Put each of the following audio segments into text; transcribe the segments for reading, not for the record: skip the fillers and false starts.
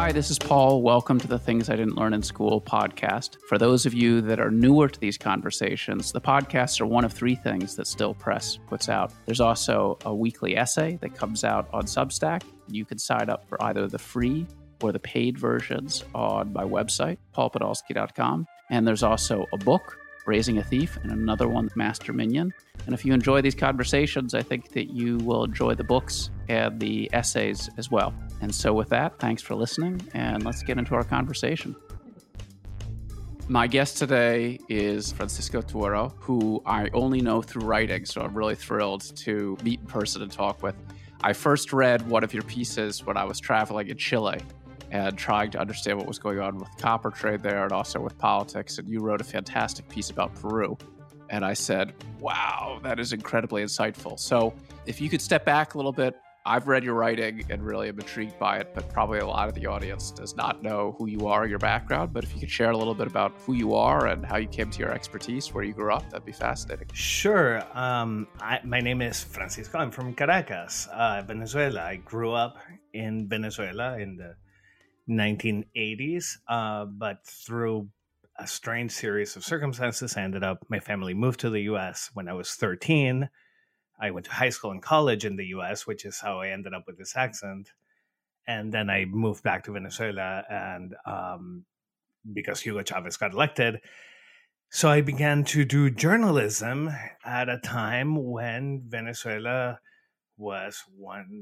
Hi, this is Paul. Welcome to the Things I Didn't Learn in School podcast. For those of you that are newer to these conversations, the podcasts are one of three things that Still Press puts out. There's also a weekly essay that comes out on Substack. You can sign up for either the free or the paid versions on my website, paulpodolsky.com. And there's also a book, Raising a Thief, and another one, Master Minion. And if you enjoy these conversations, I think that you will enjoy the books and the essays as well. And so with that, thanks for listening, and let's get into our conversation. My guest today is Francisco Toro, who I only know through writing, so I'm really thrilled to meet in person and talk with. I first read one of your pieces when I was traveling in Chile and trying to understand what was going on with the copper trade there and also with politics, and you wrote a fantastic piece about Peru. And I said, wow, that is incredibly insightful. So if you could step back a little bit, I've read your writing and really am intrigued by it, but probably a lot of the audience does not know who you are, your background. But if you could share a little bit about who you are and how you came to your expertise, where you grew up, that'd be fascinating. Sure. My name is Francisco. I'm from Caracas, Venezuela. I grew up in Venezuela in the 1980s, but through a strange series of circumstances, my family moved to the U.S. when I was 13. I went to high school and college in the U.S., which is how I ended up with this accent. And then I moved back to Venezuela, and because Hugo Chavez got elected. So I began to do journalism at a time when Venezuela was one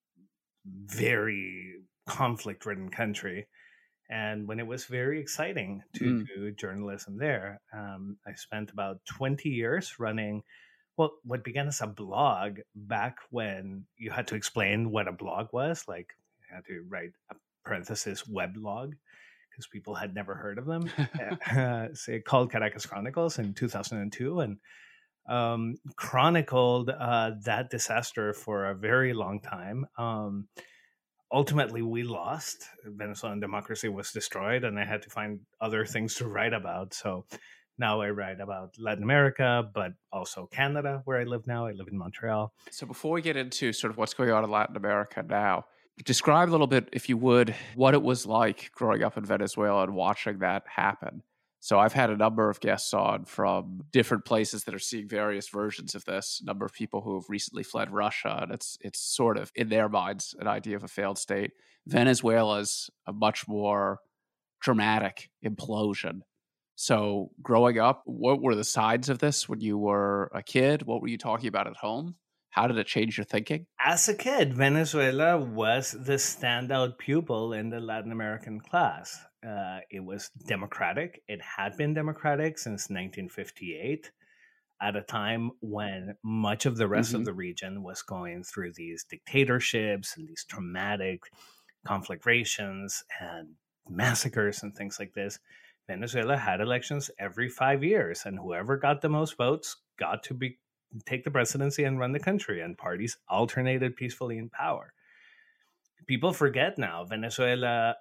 very conflict-ridden country, and when it was very exciting to do journalism there. I spent about 20 years running what began as a blog back when you had to explain what a blog was. Like, you had to write a parenthesis weblog because people had never heard of them. So it called Caracas Chronicles in 2002 and chronicled that disaster for a very long time. Ultimately, we lost. Venezuelan democracy was destroyed, and I had to find other things to write about. So now I write about Latin America, but also Canada, where I live now. I live in Montreal. So before we get into sort of what's going on in Latin America now, describe a little bit, if you would, what it was like growing up in Venezuela and watching that happen. So I've had a number of guests on from different places that are seeing various versions of this, a number of people who have recently fled Russia, and it's sort of, in their minds, an idea of a failed state. Venezuela's a much more dramatic implosion. So growing up, what were the sides of this when you were a kid? What were you talking about at home? How did it change your thinking? As a kid, Venezuela was the standout pupil in the Latin American class. It was democratic. It had been democratic since 1958, at a time when much of the rest of the region was going through these dictatorships and these traumatic conflagrations and massacres and things like this. Venezuela had elections every 5 years, and whoever got the most votes got to take the presidency and run the country, and parties alternated peacefully in power. People forget now, Venezuelan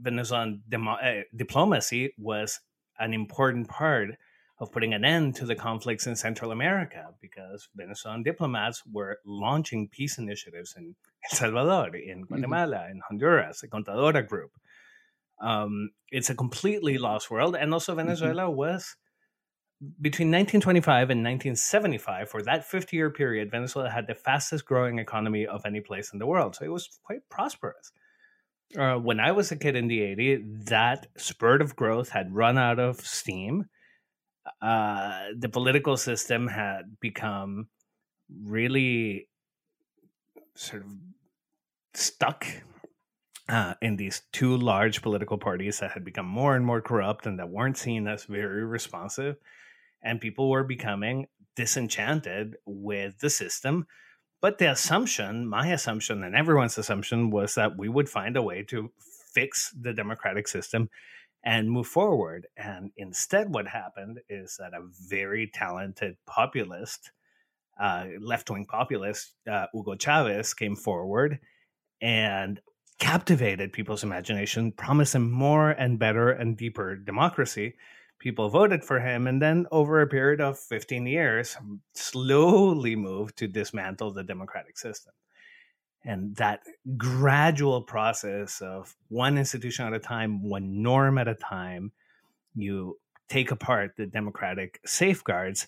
diplomacy was an important part of putting an end to the conflicts in Central America, because Venezuelan diplomats were launching peace initiatives in El Salvador, in Guatemala, in Honduras, the Contadora Group. It's a completely lost world. And also Venezuela was, between 1925 and 1975, for that 50-year period, Venezuela had the fastest growing economy of any place in the world. So it was quite prosperous. When I was a kid in the 80s, that spurt of growth had run out of steam. The political system had become really sort of stuck in these two large political parties that had become more and more corrupt and that weren't seen as very responsive. And people were becoming disenchanted with the system. But the assumption, my assumption and everyone's assumption, was that we would find a way to fix the democratic system and move forward. And instead, what happened is that a very talented populist, left-wing populist, Hugo Chavez, came forward and captivated people's imagination, promised them more and better and deeper democracy. People voted for him, and then over a period of 15 years, slowly moved to dismantle the democratic system. And that gradual process of one institution at a time, one norm at a time, you take apart the democratic safeguards,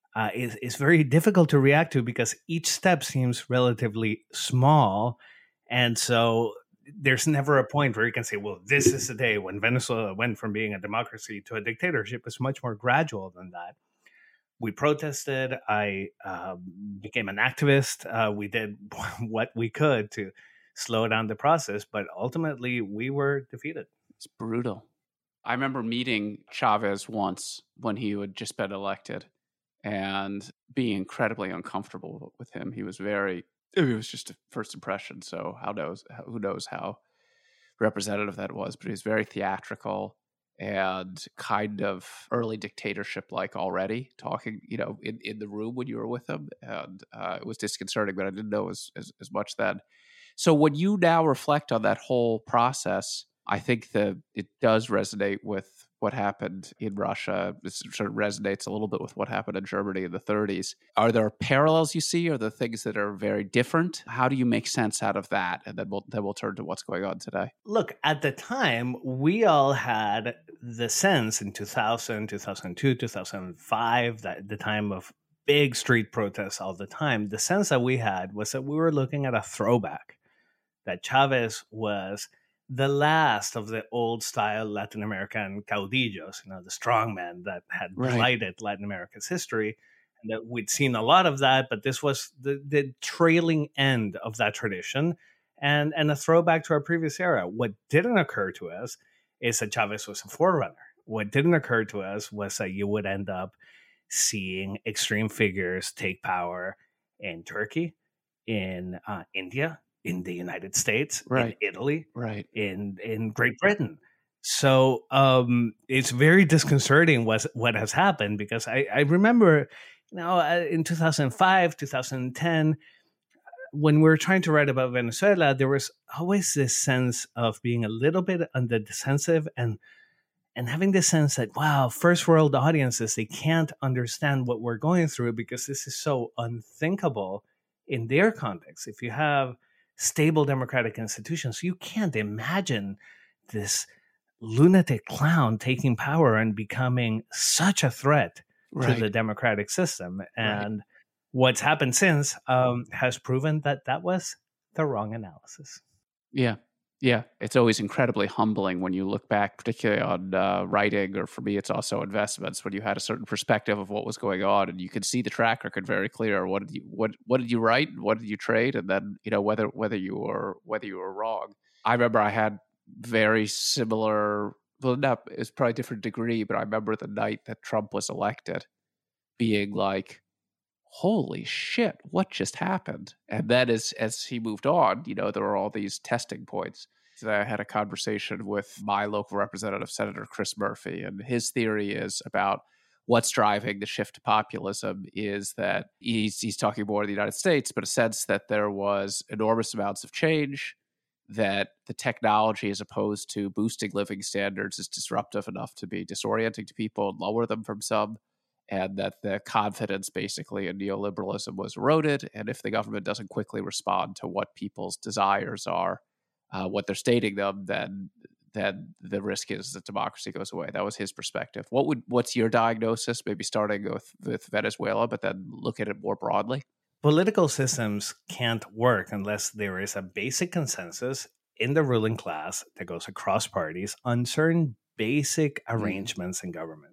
is very difficult to react to because each step seems relatively small. And so there's never a point where you can say, well, this is the day when Venezuela went from being a democracy to a dictatorship. It's much more gradual than that. We protested. I became an activist. We did what we could to slow down the process, but ultimately we were defeated. It's brutal. I remember meeting Chavez once when he had just been elected and being incredibly uncomfortable with him. He was it was just a first impression. So who knows how representative that was, but he was very theatrical and kind of early dictatorship like already, talking, in the room when you were with him. And it was disconcerting, but I didn't know as much then. So when you now reflect on that whole process, I think that it does resonate with what happened in Russia. It sort of resonates a little bit with what happened in Germany in the 30s. Are there parallels you see? Are there things that are very different? How do you make sense out of that? And then we'll turn to what's going on today. Look, at the time, we all had the sense in 2000, 2002, 2005, that the time of big street protests all the time, the sense that we had was that we were looking at a throwback, that Chavez was the last of the old style Latin American caudillos, the strongmen that had blighted Latin America's history. And that we'd seen a lot of that, but this was the trailing end of that tradition and a throwback to our previous era. What didn't occur to us is that Chavez was a forerunner. What didn't occur to us was that you would end up seeing extreme figures take power in Turkey, in India, in the United States, in Italy, in Great Britain. So it's very disconcerting what has happened, because I remember, in 2005, 2010, when we were trying to write about Venezuela, there was always this sense of being a little bit on the defensive and having this sense that, wow, first world audiences, they can't understand what we're going through because this is so unthinkable in their context. If you have stable democratic institutions, you can't imagine this lunatic clown taking power and becoming such a threat to the democratic system. And what's happened since has proven that was the wrong analysis. Yeah. It's always incredibly humbling when you look back, particularly on writing, or for me, it's also investments, when you had a certain perspective of what was going on, and you could see the track record very clear. What did you write? What did you trade? And then whether you were wrong. I remember I had very similar. Well, not, it's probably a different degree, but I remember the night that Trump was elected, being like, holy shit, what just happened? And then as he moved on, there were all these testing points. So I had a conversation with my local representative, Senator Chris Murphy, and his theory is about what's driving the shift to populism is that he's talking more of the United States, but a sense that there was enormous amounts of change, that the technology, as opposed to boosting living standards, is disruptive enough to be disorienting to people and lower them from some, and that the confidence basically in neoliberalism was eroded. And if the government doesn't quickly respond to what people's desires are, what they're stating them, then the risk is that democracy goes away. That was his perspective. What's your diagnosis, maybe starting with Venezuela, but then look at it more broadly? Political systems can't work unless there is a basic consensus in the ruling class that goes across parties on certain basic arrangements in government.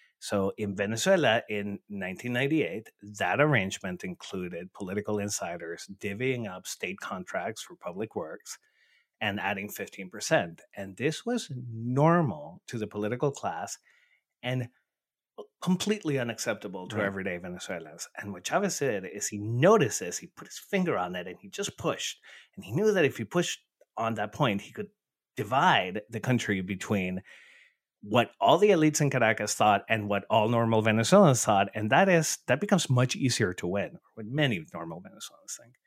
So in Venezuela in 1998, that arrangement included political insiders divvying up state contracts for public works and adding 15%. And this was normal to the political class and completely unacceptable to everyday Venezuelans. And what Chavez did is he noticed this, he put his finger on it, and he just pushed. And he knew that if he pushed on that point, he could divide the country between what all the elites in Caracas thought and what all normal Venezuelans thought. And that becomes much easier to win, what many normal Venezuelans think.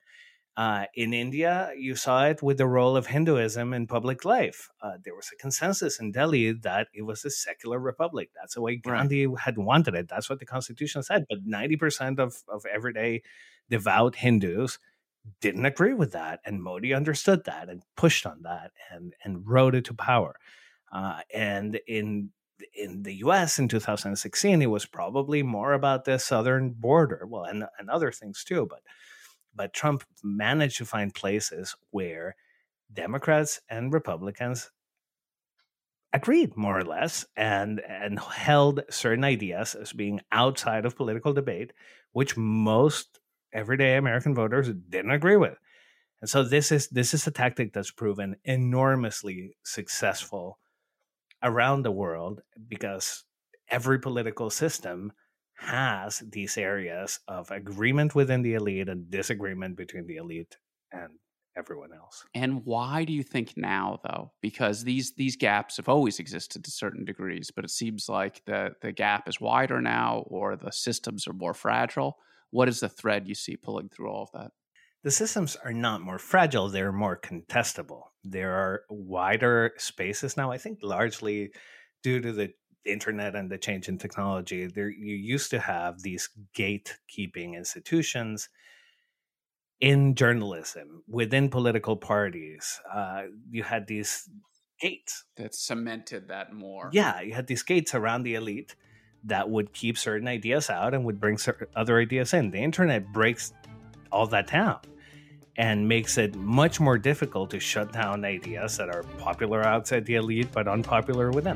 In India, you saw it with the role of Hinduism in public life. There was a consensus in Delhi that it was a secular republic. That's the way Gandhi had wanted it. That's what the constitution said. But 90% of everyday devout Hindus didn't agree with that, and Modi understood that and pushed on that and rode it to power. And in the U.S. in 2016, it was probably more about the southern border, well, and other things too. But Trump managed to find places where Democrats and Republicans agreed more or less and held certain ideas as being outside of political debate, which most everyday American voters didn't agree with. And so this is a tactic that's proven enormously successful around the world, because every political system has these areas of agreement within the elite and disagreement between the elite and everyone else. And why do you think now, though? Because these gaps have always existed to certain degrees, but it seems like the gap is wider now, or the systems are more fragile. What is the thread you see pulling through all of that? The systems are not more fragile, they're more contestable. There are wider spaces now, I think largely due to the internet and the change in technology. There, you used to have these gatekeeping institutions in journalism, within political parties. You had these gates. That cemented that more. Yeah, you had these gates around the elite that would keep certain ideas out and would bring other ideas in. The internet breaks all that down and makes it much more difficult to shut down ideas that are popular outside the elite but unpopular within.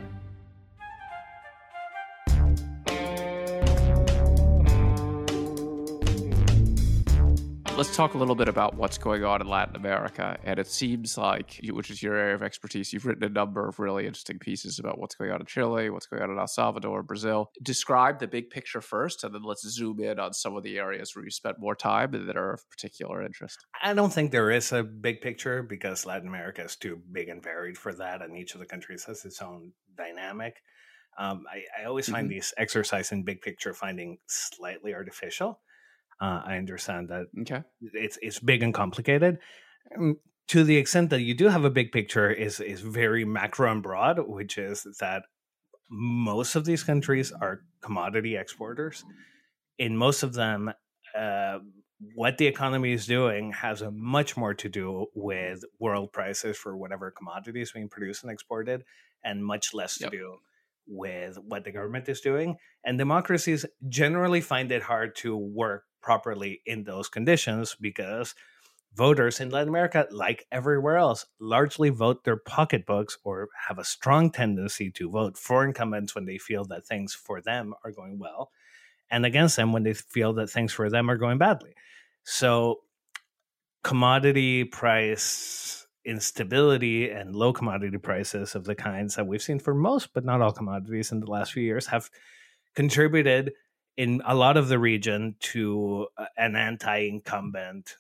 Let's talk a little bit about what's going on in Latin America. And it seems like, which is your area of expertise, you've written a number of really interesting pieces about what's going on in Chile, what's going on in El Salvador, Brazil. Describe the big picture first, and then let's zoom in on some of the areas where you spent more time that are of particular interest. I don't think there is a big picture, because Latin America is too big and varied for that, and each of the countries has its own dynamic. I always find these exercise in big picture finding slightly artificial. I understand that it's big and complicated. To the extent that you do have a big picture is very macro and broad, which is that most of these countries are commodity exporters. In most of them, what the economy is doing has a much more to do with world prices for whatever commodities being produced and exported, and much less to do with what the government is doing. And democracies generally find it hard to work properly in those conditions, because voters in Latin America, like everywhere else, largely vote their pocketbooks, or have a strong tendency to vote for incumbents when they feel that things for them are going well, and against them when they feel that things for them are going badly. So commodity price instability and low commodity prices of the kinds that we've seen for most, but not all commodities in the last few years, have contributed in a lot of the region to an anti-incumbent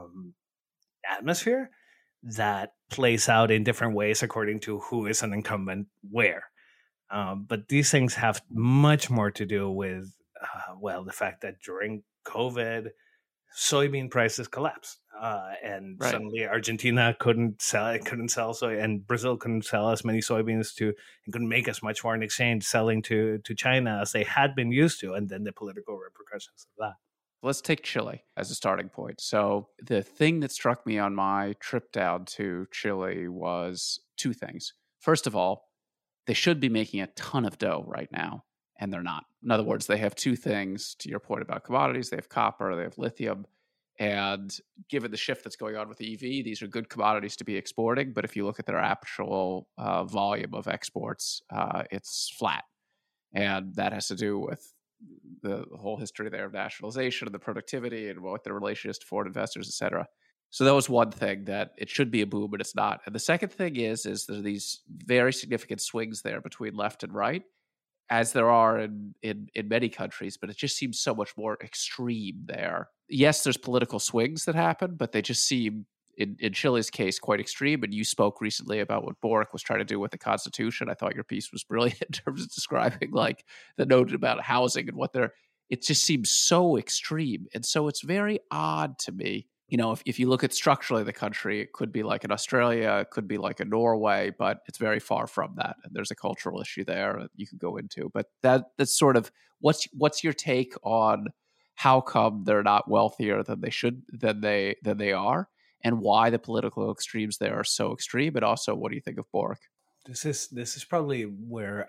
atmosphere that plays out in different ways according to who is an incumbent where. But these things have much more to do with, the fact that during COVID, soybean prices collapsed, and suddenly Argentina couldn't sell soy, and Brazil couldn't sell as many soybeans and couldn't make as much foreign exchange selling to China as they had been used to, and then the political repercussions of that. Let's take Chile as a starting point. So the thing that struck me on my trip down to Chile was two things. First of all, they should be making a ton of dough right now, and they're not. In other words, they have two things, to your point about commodities. They have copper, they have lithium. And given the shift that's going on with EV, these are good commodities to be exporting. But if you look at their actual volume of exports, it's flat. And that has to do with the whole history there of nationalization and the productivity and what their relation is to foreign investors, et cetera. So that was one thing, that it should be a boom, but it's not. And the second thing is there are these very significant swings there between left and right, as there are in many countries, but it just seems so much more extreme there. Yes, there's political swings that happen, but they just seem, in Chile's case, quite extreme. And you spoke recently about what Boric was trying to do with the Constitution. I thought your piece was brilliant in terms of describing like the note about housing and it just seems so extreme. And so it's very odd to me. You know, if you look at structurally the country, it could be like an Australia, it could be like a Norway, but it's very far from that. And there's a cultural issue there that you could go into. But that's sort of, what's your take on how come they're not wealthier than they are, and why the political extremes there are so extreme. But also, what do you think of Boric? This is probably where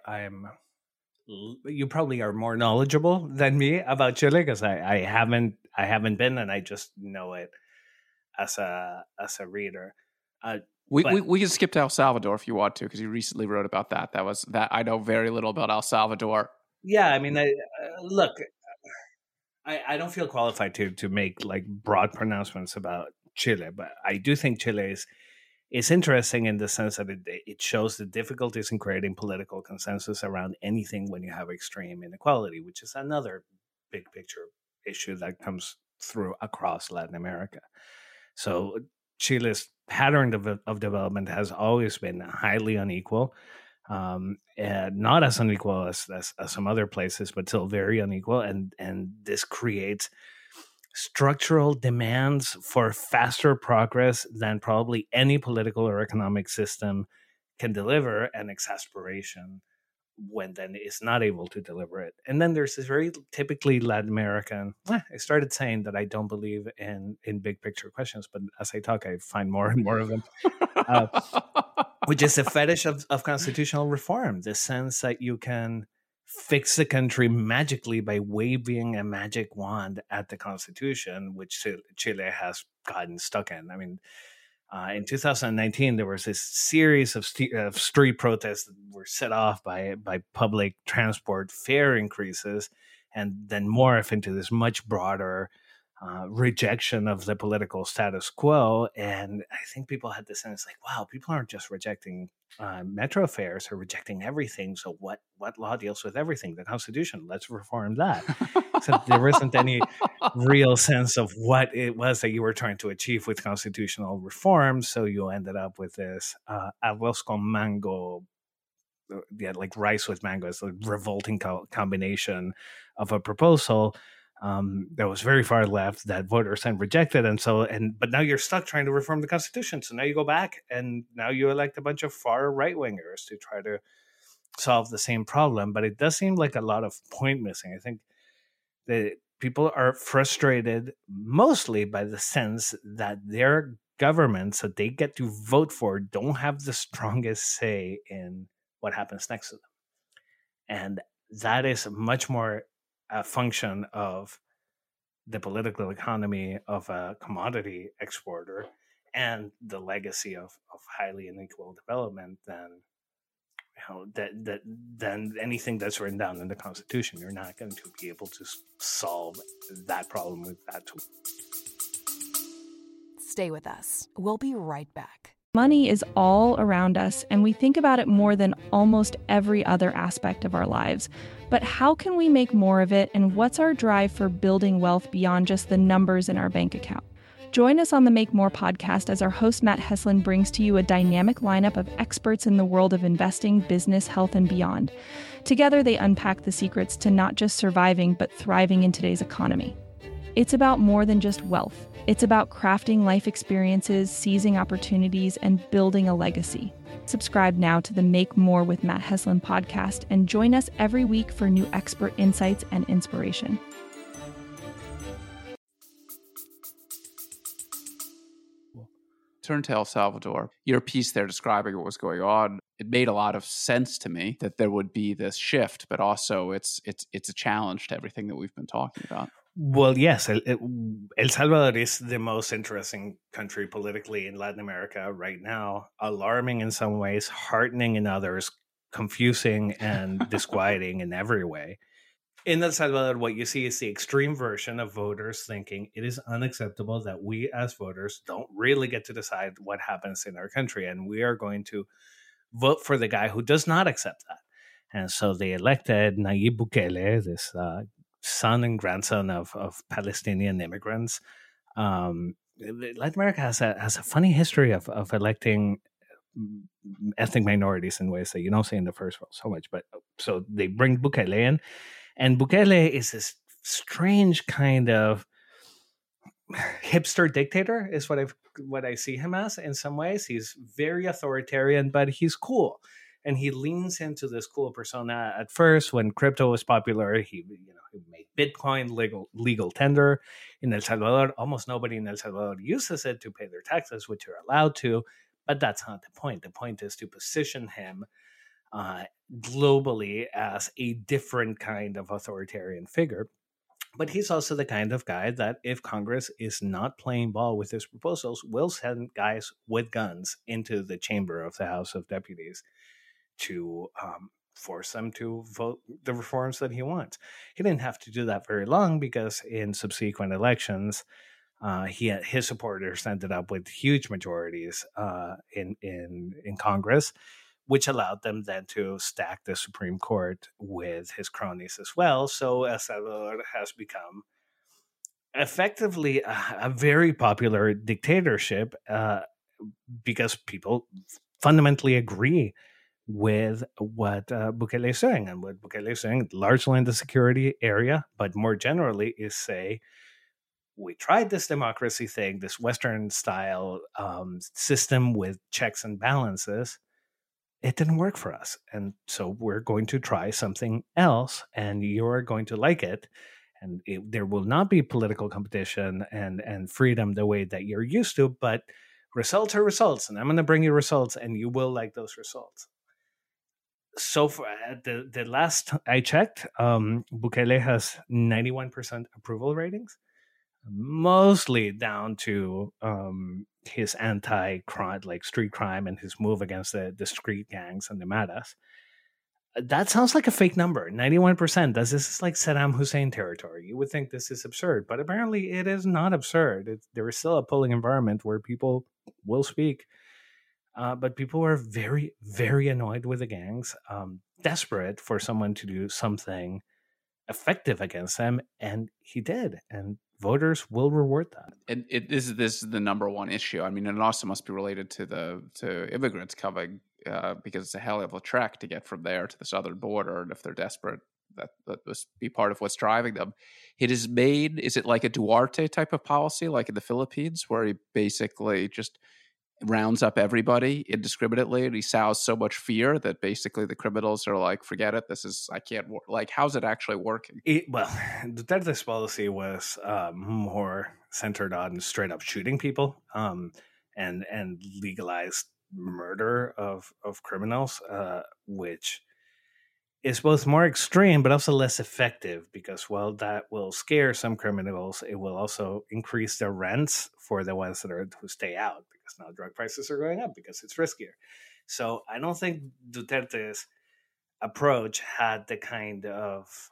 you probably are more knowledgeable than me about Chile, because I haven't been, and I just know it as a reader. We can skip to El Salvador if you want to, because you recently wrote about that. That I know very little about El Salvador. Yeah, I mean, look, I don't feel qualified to make like broad pronouncements about Chile, but I do think Chile is interesting in the sense that it shows the difficulties in creating political consensus around anything when you have extreme inequality, which is another big picture issue that comes through across Latin America. So Chile's pattern of development has always been highly unequal, and not as unequal as some other places, but still very unequal. And this creates structural demands for faster progress than probably any political or economic system can deliver, and exasperation when then it's not able to deliver it. And then there's this very typically Latin American, I started saying that I don't believe in big picture questions, but as I talk, I find more and more of them, which is the fetish of constitutional reform, the sense that you can fix the country magically by waving a magic wand at the constitution, which Chile has gotten stuck in. I mean, in 2019, there was this series of street protests that were set off by public transport fare increases, and then morph into this much broader rejection of the political status quo. And I think people had the sense like, wow, people aren't just rejecting metro fares, they're rejecting everything. So what law deals with everything? The Constitution. Let's reform that. So there wasn't any real sense of what it was that you were trying to achieve with constitutional reform. So you ended up with this arroz con mango, like rice with mango. It's a revolting combination of a proposal that was very far left that voters then rejected. But now you're stuck trying to reform the Constitution. So now you go back and now you elect a bunch of far right wingers to try to solve the same problem. But it does seem like a lot of point missing. I think that people are frustrated mostly by the sense that their governments that they get to vote for don't have the strongest say in what happens next to them. And that is much more a function of the political economy of a commodity exporter and the legacy of highly unequal development than than anything that's written down in the Constitution. You're not going to be able to solve that problem with that tool. Stay with us. We'll be right back. Money is all around us, and we think about it more than almost every other aspect of our lives. But how can we make more of it, and what's our drive for building wealth beyond just the numbers in our bank account? Join us on the Make More podcast as our host Matt Heslin brings to you a dynamic lineup of experts in the world of investing, business, health, and beyond. Together, they unpack the secrets to not just surviving, but thriving in today's economy. It's about more than just wealth. It's about crafting life experiences, seizing opportunities, and building a legacy. Subscribe now to the Make More with Matt Heslin podcast and join us every week for new expert insights and inspiration. Turn to El Salvador. Your piece there describing what was going on, it made a lot of sense to me that there would be this shift, but also it's a challenge to everything that we've been talking about. Well, yes, El Salvador is the most interesting country politically in Latin America right now. Alarming in some ways, heartening in others, confusing and disquieting in every way. In El Salvador, what you see is the extreme version of voters thinking it is unacceptable that we as voters don't really get to decide what happens in our country, and we are going to vote for the guy who does not accept that. And so they elected Nayib Bukele, this son and grandson of Palestinian immigrants. Latin America has a funny history of electing ethnic minorities in ways that you don't see in the first world so much. But so they bring Bukele in, and Bukele is this strange kind of hipster dictator, is what I see him as. In some ways, he's very authoritarian, but he's cool. And he leans into this cool persona. At first, when crypto was popular, he made Bitcoin legal tender in El Salvador. Almost nobody in El Salvador uses it to pay their taxes, which you're allowed to, but that's not the point. The point is to position him globally as a different kind of authoritarian figure. But he's also the kind of guy that if Congress is not playing ball with his proposals, will send guys with guns into the chamber of the House of Deputies to force them to vote the reforms that he wants. He didn't have to do that very long because in subsequent elections, his supporters ended up with huge majorities in Congress, which allowed them then to stack the Supreme Court with his cronies as well. So El Salvador has become effectively a very popular dictatorship because people fundamentally agree with what Bukele is saying. And what Bukele is saying, largely in the security area, but more generally, is say, we tried this democracy thing, this Western-style system with checks and balances. It didn't work for us. And so we're going to try something else, and you're going to like it. And there will not be political competition and freedom the way that you're used to, but results are results. And I'm going to bring you results, and you will like those results. So for the last I checked, Bukele has 91% approval ratings, mostly down to his anti-crime, like street crime, and his move against the street gangs and the maras. That sounds like a fake number. 91%. This is like Saddam Hussein territory. You would think this is absurd, but apparently it is not absurd. There is still a polling environment where people will speak. But people were very, very annoyed with the gangs, desperate for someone to do something effective against them, and he did. And voters will reward that. And this is the number one issue. I mean, and it also must be related to immigrants coming because it's a hell of a trek to get from there to the southern border, and if they're desperate, that must be part of what's driving them. It is made. Is it like a Duarte type of policy, like in the Philippines, where he basically just rounds up everybody indiscriminately, and he sows so much fear that basically the criminals are like, forget it, I can't work. Like, how's it actually working? Well, Duterte's policy was more centered on straight up shooting people and legalized murder of criminals, which is both more extreme but also less effective because while that will scare some criminals, it will also increase their rents for the ones who stay out, because now drug prices are going up because it's riskier. So I don't think Duterte's approach had the kind of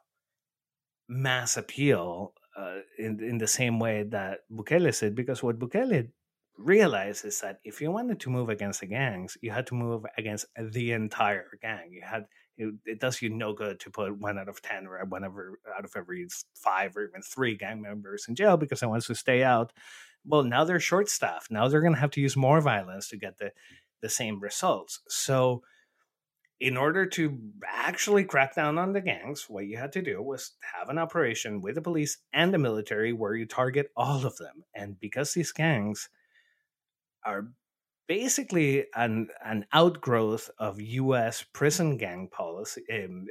mass appeal in the same way that Bukele did, because what Bukele realized is that if you wanted to move against the gangs, you had to move against the entire gang. It does you no good to put 1 out of 10 or whatever out of every 5 or even 3 gang members in jail because they want to stay out. Well, now they're short-staffed. Now they're going to have to use more violence to get the same results. So in order to actually crack down on the gangs, what you had to do was have an operation with the police and the military where you target all of them. And because these gangs are basically an outgrowth of U.S. prison gang policy,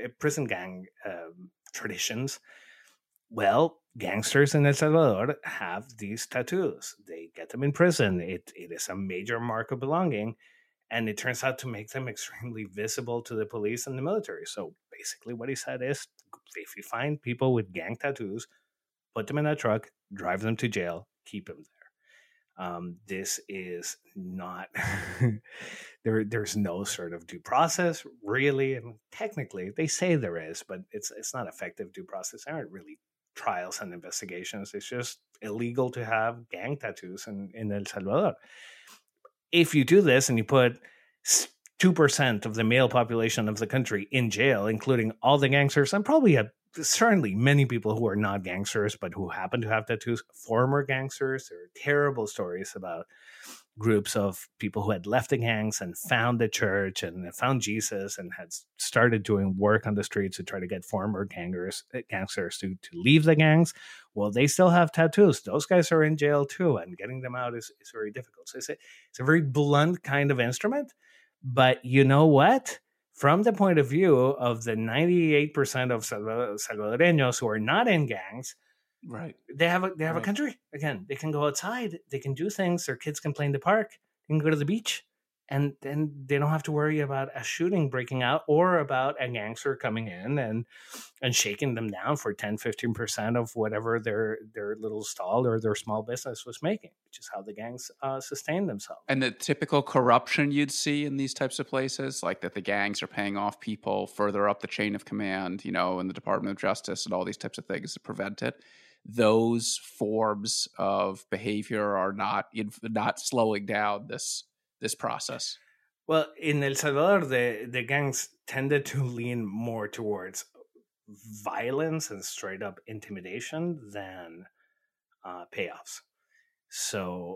traditions. Well, gangsters in El Salvador have these tattoos. They get them in prison. It is a major mark of belonging, and it turns out to make them extremely visible to the police and the military. So basically what he said is, if you find people with gang tattoos, put them in a truck, drive them to jail, keep them there. This is not there's no sort of due process, really. And technically they say there is, but it's not effective due process. There aren't really trials and investigations. It's just illegal to have gang tattoos in El Salvador. If you do this and you put 2% of the male population of the country in jail, including all the gangsters, and probably certainly many people who are not gangsters, but who happen to have tattoos, former gangsters. There are terrible stories about groups of people who had left the gangs and found the church and found Jesus and had started doing work on the streets to try to get former gangsters to leave the gangs. Well, they still have tattoos. Those guys are in jail too, and getting them out is very difficult. So it's a very blunt kind of instrument. But you know what? from the point of view of the 98% of Salvadoreños who are not in gangs, Right. they have a Right. country. Again, they can go outside, they can do things, their kids can play in the park, they can go to the beach, and then they don't have to worry about a shooting breaking out or about a gangster coming in and shaking them down for 10-15% of whatever their little stall or their small business was making, which is how the gangs sustain themselves. And the typical corruption you'd see in these types of places, like that the gangs are paying off people further up the chain of command, in the Department of Justice and all these types of things to prevent it. Those forms of behavior are not slowing down this process. Well, in El Salvador, the gangs tended to lean more towards violence and straight up intimidation than payoffs. So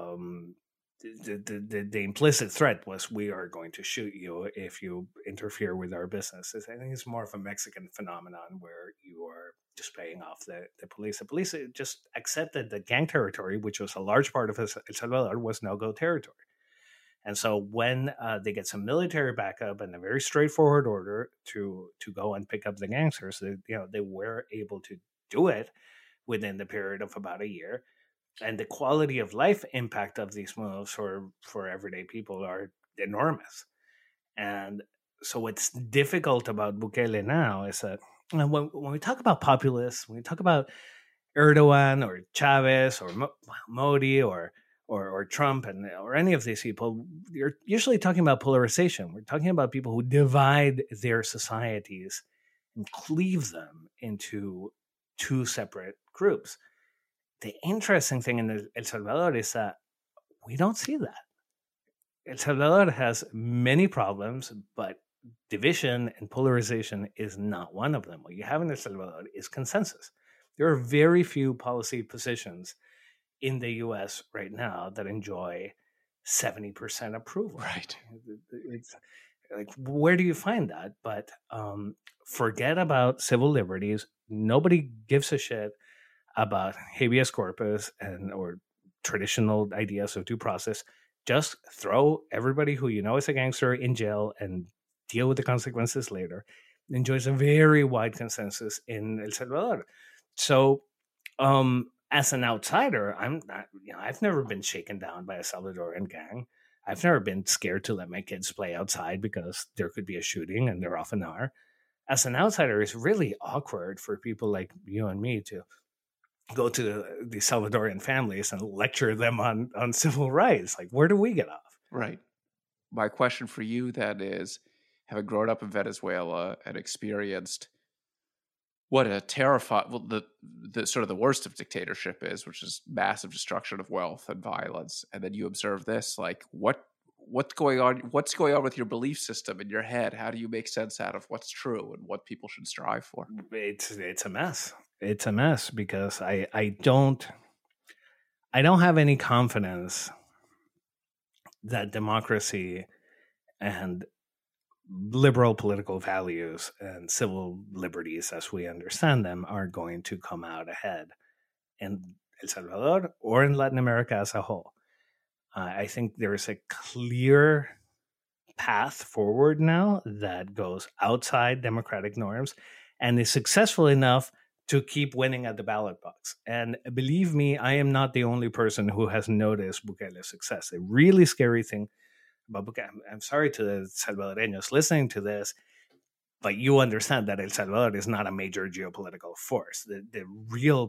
the implicit threat was, we are going to shoot you if you interfere with our business. I think it's more of a Mexican phenomenon where you are just paying off the police. The police just accepted that gang territory, which was a large part of El Salvador, was no-go territory. And so when they get some military backup and a very straightforward order to go and pick up the gangsters, they were able to do it within the period of about a year. And the quality of life impact of these moves for everyday people are enormous. And so what's difficult about Bukele now is that when we talk about populists, when we talk about Erdogan or Chavez or Modi or Trump or any of these people, you're usually talking about polarization. We're talking about people who divide their societies and cleave them into two separate groups. The interesting thing in El Salvador is that we don't see that. El Salvador has many problems, but division and polarization is not one of them. What you have in El Salvador is consensus. There are very few policy positions in the U.S. right now that enjoy 70% approval. Right. It's like, where do you find that? But forget about civil liberties. Nobody gives a shit about habeas corpus or traditional ideas of due process. Just throw everybody who is a gangster in jail and deal with the consequences later. Enjoys a very wide consensus in El Salvador. So, as an outsider, I'm not. I've never been shaken down by a Salvadoran gang. I've never been scared to let my kids play outside because there could be a shooting, and there often are. As an outsider, it's really awkward for people like you and me to go to the Salvadorian families and lecture them on civil rights. Like, where do we get off? Right. My question for you then is, having grown up in Venezuela and experienced what a terrifying, the sort of the worst of dictatorship is, which is massive destruction of wealth and violence, and then you observe this, like what's going on with your belief system in your head? How do you make sense out of what's true and what people should strive for? It's a mess. It's a mess because I don't have any confidence that democracy and liberal political values and civil liberties as we understand them are going to come out ahead in El Salvador or in Latin America as a whole. I think there is a clear path forward now that goes outside democratic norms and is successful enough to keep winning at the ballot box. And believe me, I am not the only person who has noticed Bukele's success. A really scary thing about Bukele, I'm sorry to the Salvadoreños listening to this, but you understand that El Salvador is not a major geopolitical force. The real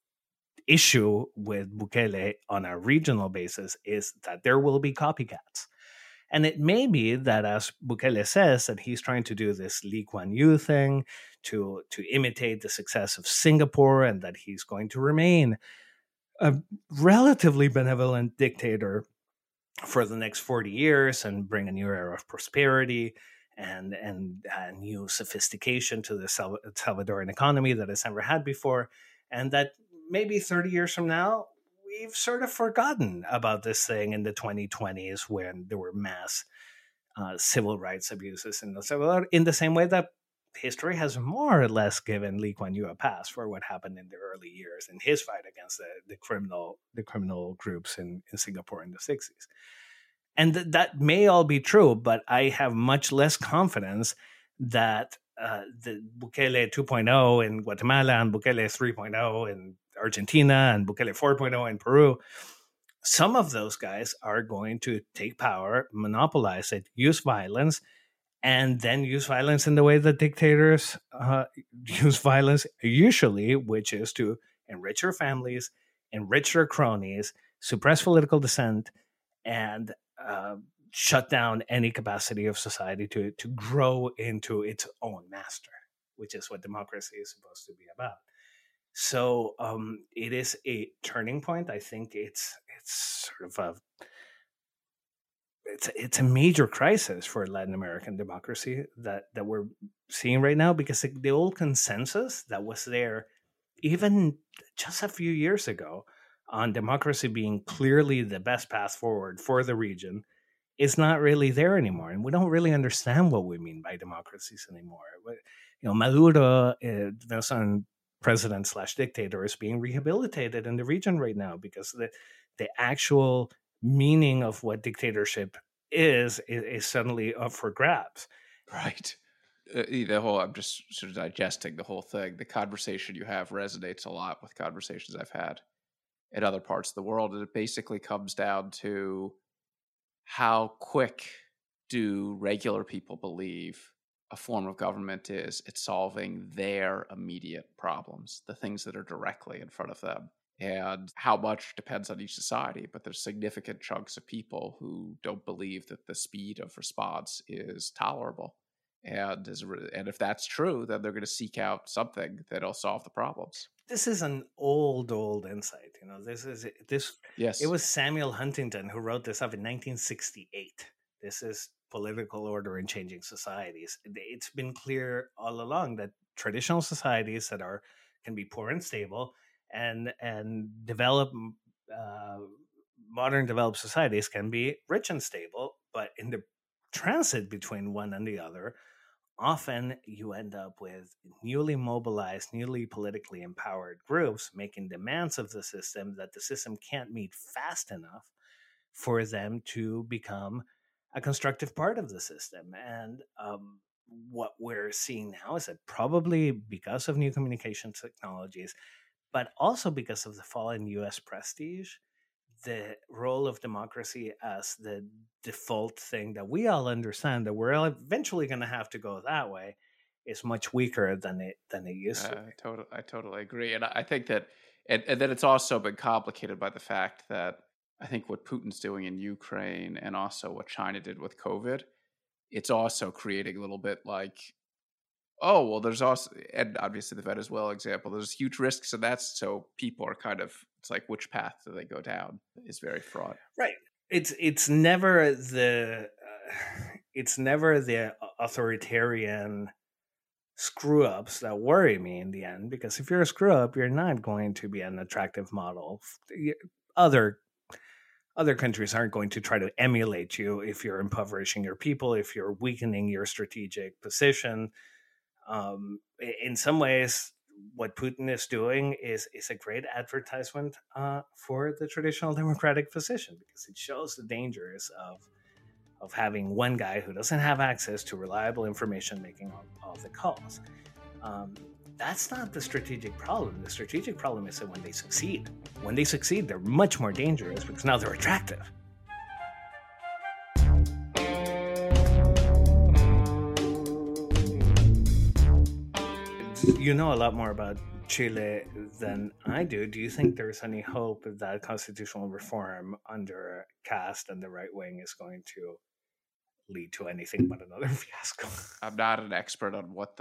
issue with Bukele on a regional basis is that there will be copycats. And it may be that, as Bukele says, that he's trying to do this Lee Kuan Yew thing to imitate the success of Singapore, and that he's going to remain a relatively benevolent dictator for the next 40 years and bring a new era of prosperity and a new sophistication to the Salvadoran economy that it's never had before. And that maybe 30 years from now, we've sort of forgotten about this thing in the 2020s when there were mass civil rights abuses in El Salvador, in the same way that history has more or less given Lee Kuan Yew a pass for what happened in the early years in his fight against the criminal groups in Singapore in the 60s. And that may all be true, but I have much less confidence that the Bukele 2.0 in Guatemala and Bukele 3.0 in Argentina and Bukele 4.0 in Peru, some of those guys are going to take power, monopolize it, use violence, and then use violence in the way that dictators use violence usually, which is to enrich their families, enrich their cronies, suppress political dissent, and shut down any capacity of society to grow into its own master, which is what democracy is supposed to be about. So it is a turning point. I think it's sort of it's a major crisis for Latin American democracy that we're seeing right now, because the old consensus that was there even just a few years ago on democracy being clearly the best path forward for the region is not really there anymore. And we don't really understand what we mean by democracies anymore. Maduro, Venezuelan president / dictator, is being rehabilitated in the region right now because the actual meaning of what dictatorship is suddenly up for grabs. Right. I'm just sort of digesting the whole thing. The conversation you have resonates a lot with conversations I've had in other parts of the world. And it basically comes down to how quick do regular people believe a form of government is at solving their immediate problems, the things that are directly in front of them. And how much depends on each society, but there's significant chunks of people who don't believe that the speed of response is tolerable. And if that's true, then they're going to seek out something that'll solve the problems. This is an old insight. Yes. It was Samuel Huntington who wrote this up in 1968. This is Political Order in Changing Societies. It's been clear all along that traditional societies that can be poor and stable, and develop modern developed societies can be rich and stable, but in the transit between one and the other, often you end up with newly mobilized, newly politically empowered groups making demands of the system that the system can't meet fast enough for them to become a constructive part of the system. And what we're seeing now is that probably because of new communication technologies, but also because of the fall in U.S. prestige, the role of democracy as the default thing that we all understand that we're eventually going to have to go that way is much weaker than it used to be. I totally agree. And I think that, and then it's also been complicated by the fact that I think what Putin's doing in Ukraine and also what China did with COVID, it's also creating a little bit like, oh, well, there's also, and obviously the Venezuela example, there's huge risks in that. So people are kind of, it's like, which path do they go down is very fraught. Right. It's never the authoritarian screw ups that worry me in the end, because if you're a screw up, you're not going to be an attractive model. Other countries aren't going to try to emulate you if you're impoverishing your people, if you're weakening your strategic position. In some ways, what Putin is doing is a great advertisement for the traditional democratic position, because it shows the dangers of having one guy who doesn't have access to reliable information making all the calls. That's not the strategic problem. The strategic problem is that when they succeed, they're much more dangerous because now they're attractive. You know a lot more about Chile than I do. Do you think there's any hope that constitutional reform under Kast and the right wing is going to lead to anything but another fiasco? I'm not an expert on what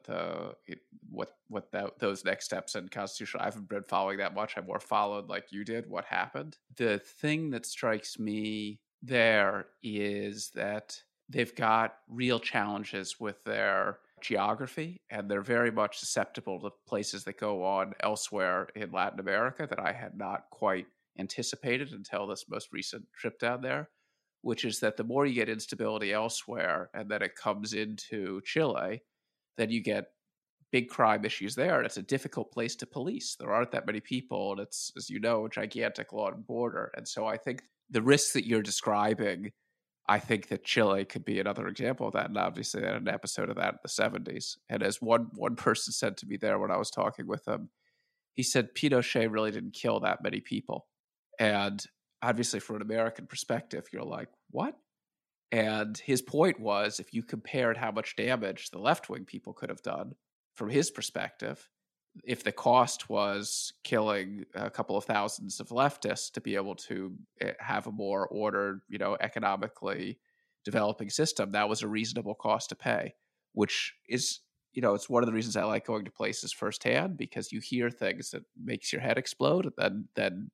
those next steps in constitutional. I haven't been following that much. I've more followed, like you did, what happened. The thing that strikes me there is that they've got real challenges with their geography, and they're very much susceptible to places that go on elsewhere in Latin America that I had not quite anticipated until this most recent trip down there, which is that the more you get instability elsewhere and then it comes into Chile, then you get big crime issues there, and it's a difficult place to police. There aren't that many people, and it's, as you know, a gigantic long border. And so I think the risks that you're describing I think that Chile could be another example of that. And obviously, I had an episode of that in the 70s. And as one person said to me there when I was talking with him, he said Pinochet really didn't kill that many people. And obviously, from an American perspective, you're like, what? And his point was, if you compared how much damage the left-wing people could have done, from his perspective, if the cost was killing a couple of thousands of leftists to be able to have a more ordered, economically developing system, that was a reasonable cost to pay, which is, it's one of the reasons I like going to places firsthand, because you hear things that makes your head explode, and then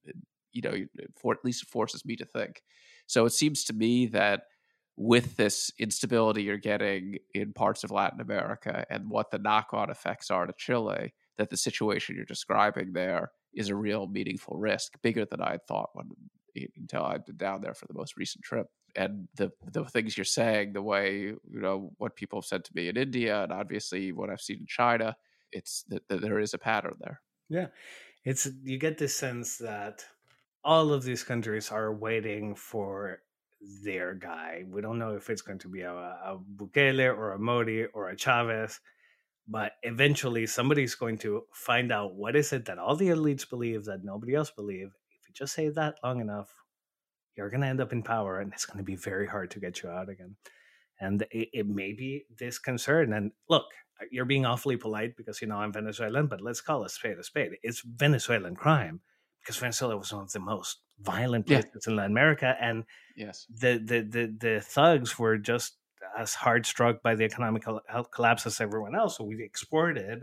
at least it forces me to think. So it seems to me that with this instability you're getting in parts of Latin America and what the knock-on effects are to Chile, that the situation you're describing there is a real meaningful risk, bigger than I had thought until I'd been down there for the most recent trip. And the things you're saying, the way, what people have said to me in India, and obviously what I've seen in China, it's that there is a pattern there. Yeah. You get this sense that all of these countries are waiting for their guy. We don't know if it's going to be a Bukele or a Modi or a Chavez, but eventually somebody's going to find out what is it that all the elites believe that nobody else believes. If you just say that long enough, you're going to end up in power, and it's going to be very hard to get you out again. And it may be this concern. And look, you're being awfully polite because, I'm Venezuelan, but let's call a spade a spade. It's Venezuelan crime, because Venezuela was one of the most violent places in Latin America. And yes, the thugs were just as hard struck by the economic collapse as everyone else. So we exported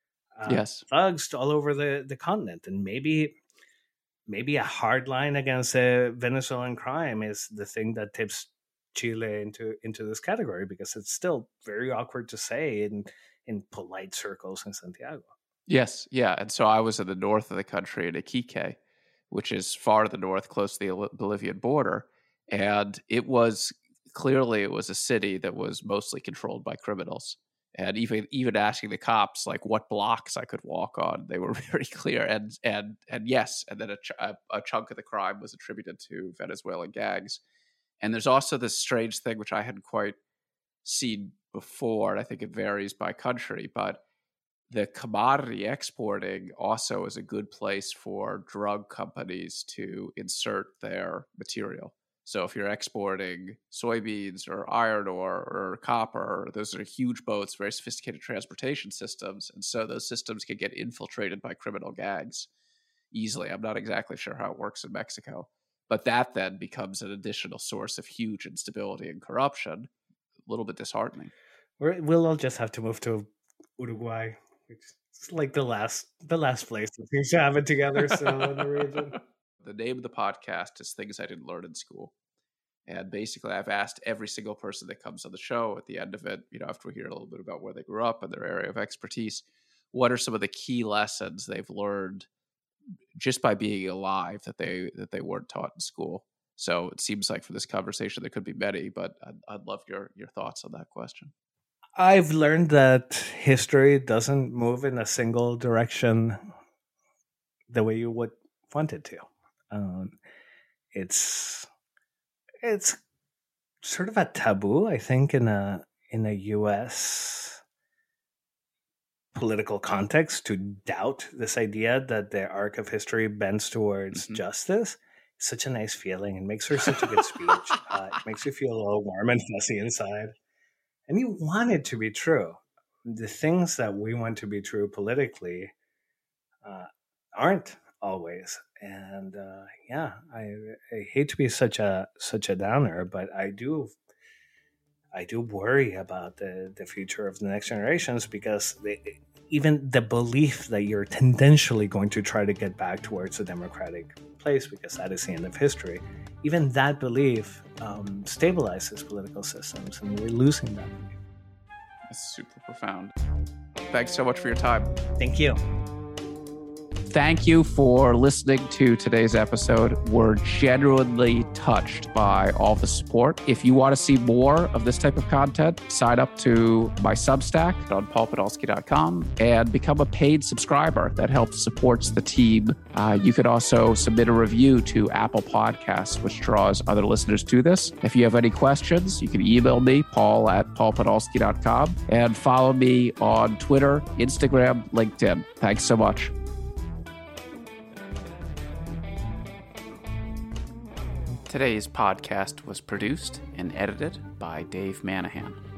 thugs to all over the continent. And maybe a hard line against Venezuelan crime is the thing that tips Chile into this category, because it's still very awkward to say in polite circles in Santiago. Yes, yeah. And so I was in the north of the country in Iquique, which is far to the north, close to the Bolivian border. And it was a city that was mostly controlled by criminals. And even asking the cops like what blocks I could walk on, they were very clear. And yes, and then a chunk of the crime was attributed to Venezuelan gangs. And there's also this strange thing which I hadn't quite seen before, and I think it varies by country, but the commodity exporting also is a good place for drug companies to insert their material. So if you're exporting soybeans or iron ore or copper, those are huge boats, very sophisticated transportation systems. And so those systems can get infiltrated by criminal gangs easily. I'm not exactly sure how it works in Mexico, but that then becomes an additional source of huge instability and corruption. A little bit disheartening. We'll all just have to move to Uruguay, which is like the last place that seems to have it together still in the region. The name of the podcast is Things I Didn't Learn in School. And basically, I've asked every single person that comes on the show at the end of it, after we hear a little bit about where they grew up and their area of expertise, what are some of the key lessons they've learned just by being alive that they weren't taught in school? So it seems like for this conversation, there could be many, but I'd love your thoughts on that question. I've learned that history doesn't move in a single direction the way you would want it to. It's sort of a taboo, I think, in a U.S. political context to doubt this idea that the arc of history bends towards justice. It's such a nice feeling. It makes for such a good speech. It makes you feel a little warm and fuzzy inside. And you want it to be true. The things that we want to be true politically aren't always. And I hate to be such a downer, but I do worry about the future of the next generations, because even the belief that you're tendentially going to try to get back towards a democratic place, because that is the end of history, even that belief stabilizes political systems, and we're losing that belief. That's super profound. Thanks so much for your time. Thank you. Thank you for listening to today's episode. We're genuinely touched by all the support. If you want to see more of this type of content, sign up to my Substack on paulpodolsky.com and become a paid subscriber. That helps supports the team. You could also submit a review to Apple Podcasts, which draws other listeners to this. If you have any questions, you can email me, paul@paulpodolsky.com, and follow me on Twitter, Instagram, LinkedIn. Thanks so much. Today's podcast was produced and edited by Dave Manahan.